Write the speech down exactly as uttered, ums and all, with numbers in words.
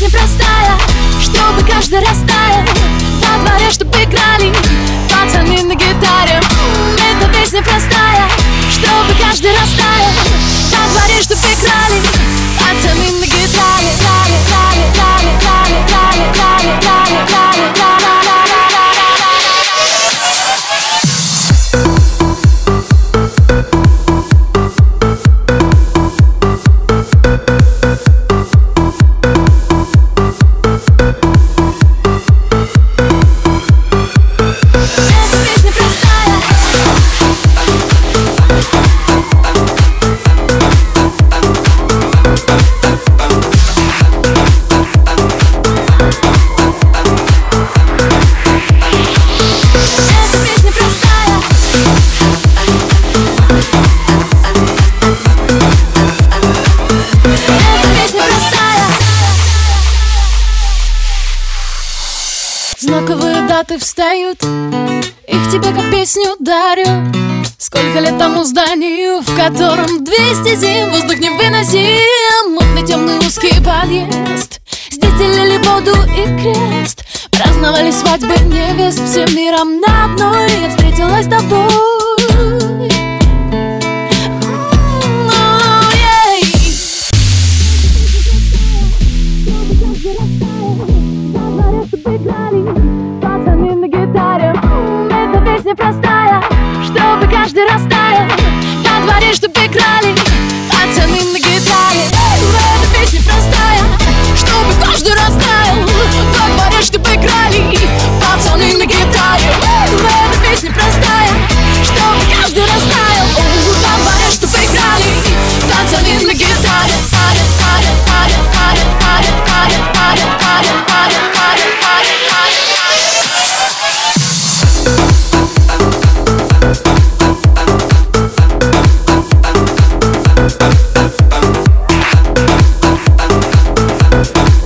песня простая, чтобы каждый растаял. Во дворе, чтоб играли пацаны на гитаре. Эта песня простая, чтобы каждый растаял. Во дворе, чтоб играли пацаны на гитаре. Лали, лали, лали, лали, лали, лали, лали, лали, лали. Знаковые даты встают, их тебе как песню дарю. Сколько лет тому зданию, в котором двести зим, воздух невыносим. Мутный темный узкий подъезд, здесь делили воду и крест. Праздновали свадьбы невест, всем миром на одной я встретилась с тобой. Пацаны на гитаре. Эта песня простая, чтобы каждый растаял. Во дворе, чтоб играли пацаны на гитаре. Эта песня простая, чтобы каждый растаял. Во дворе, чтоб играли пацаны на гитаре. Эта песня простая, чтобы каждый растаял. Во дворе, чтоб играли пацаны на гитаре. We'll be right back.